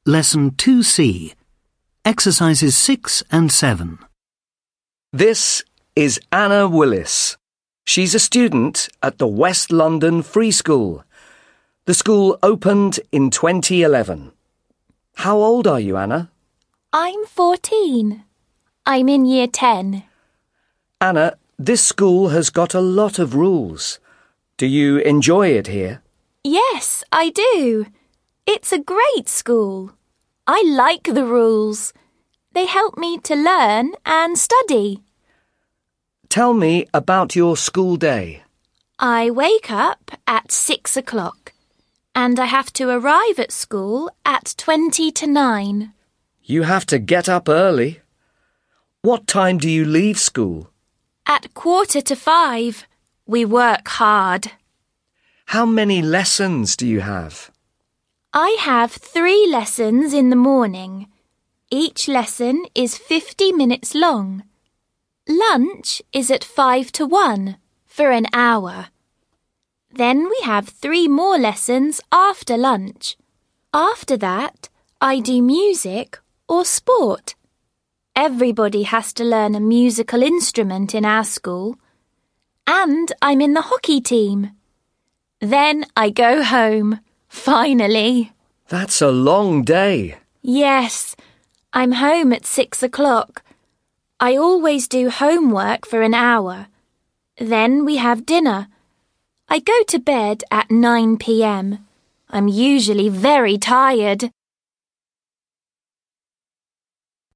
Lesson 2C, Exercises 6 and 7. This is Anna Willis. She's a student at the West London Free School. The school opened in 2011. How old are you, Anna? I'm 14. I'm in Year 10. Anna, this school has got a lot of rules. Do you enjoy it here? Yes, I do. It's a great school. I like the rules. They help me to learn and study. Tell me about your school day. I wake up at 6 o'clock and I have to arrive at school at 20 to 9. You have to get up early. What time do you leave school? At 4:45. We work hard. How many lessons do you have? I have 3 lessons in the morning. Each lesson is 50 minutes long. Lunch is at 5 to 1 for an hour. Then we have 3 more lessons after lunch. After that, I do music or sport. Everybody has to learn a musical instrument in our school. And I'm in the hockey team. Then I go home. Finally. That's a long day. Yes, I'm home at 6 o'clock. I always do homework for an hour. Then we have dinner. I go to bed at 9 p.m. I'm usually very tired.